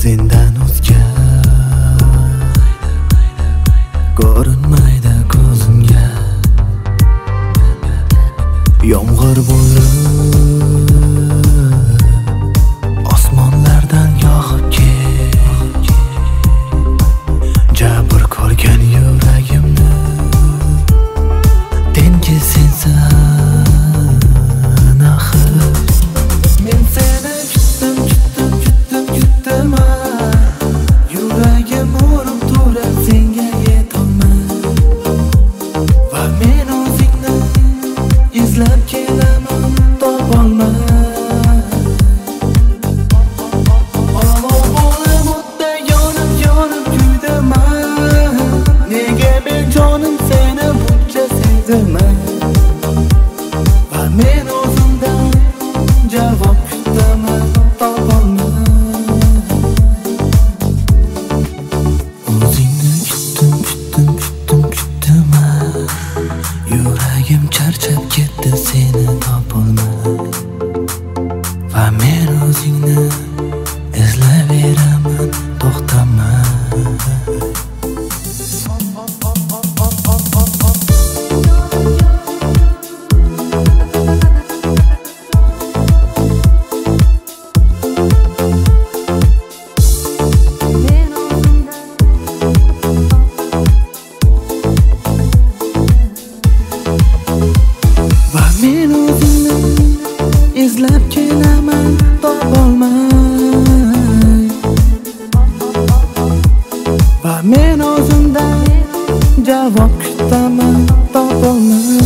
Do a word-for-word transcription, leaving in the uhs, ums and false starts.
sendan o'zga ko'rinmaydi ko'zimga. Yomg'ir bo'lib osmonlardan yog'ib kel, jabr ko'rgan yuragimni tengi sensan axir. Men seni kutdim, kutdim, kutdim, kutdim. Yuragim urib turib senga yetolmay, va men o'zingni izlab kelaman topolmay. Olov bo'lib o'tda yonib, yonib kuydaman. Nega men jonim seni buncha sevdiman, va men o'zimdan javob kutaman topolmay. O'zingni kutdim, kutdim, kutdim, kutdim. Yuragim charchab ketdi seni topolmay, va men o'zingni izlayveraman to'xtamay. Va men o'zingni izlab kelaman topolmay, va men o'zimdan javob kutaman topolmay.